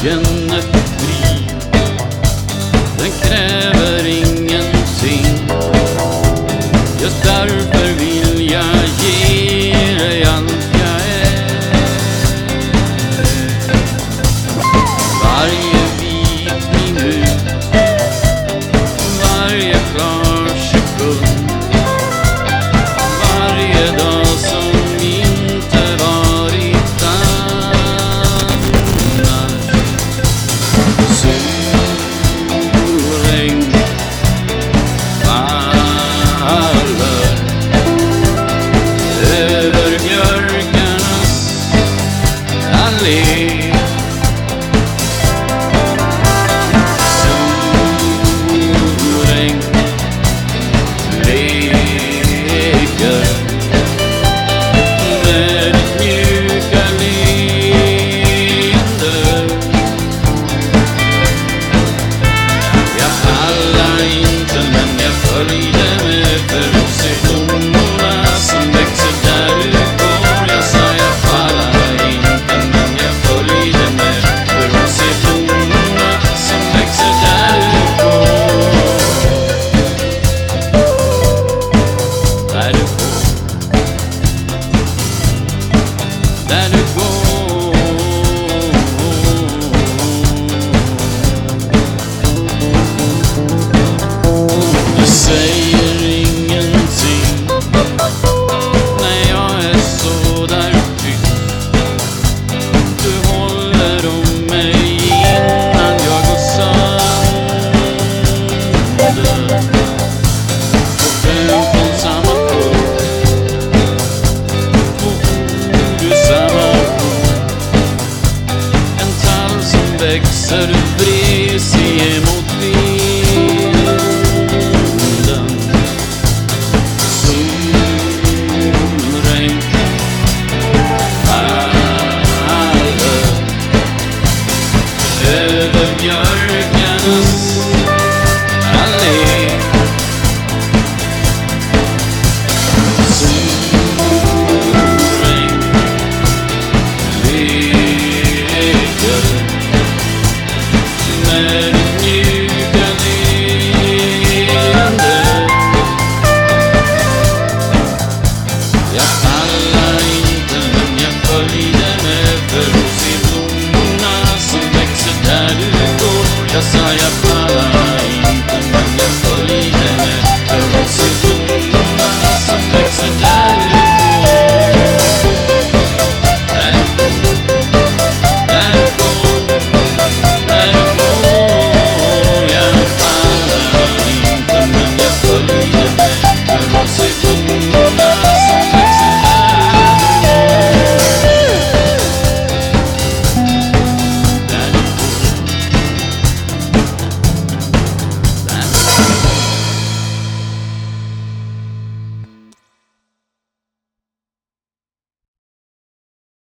känner fri. Den kräver ingenting. Just därför vill jag ge dig allt jag är. Varje vit minut, varje klar sekund, varje dag som inte varit annars. Solregn faller över björkarnas allé. Solregn leker med ditt mjuka leende. Jag pallar inte, men jag följde med för att se blommorna som växer där du går. Jag sa jag pallar inte, men jag följde med för att se blommorna som växer där du går. Där du går, där du går. Du säger ingenting när jag är så där tyst. Du håller om mig innan jag går sönder. Och du på samma punkt, och ord i samma punkt. En tall som växer bred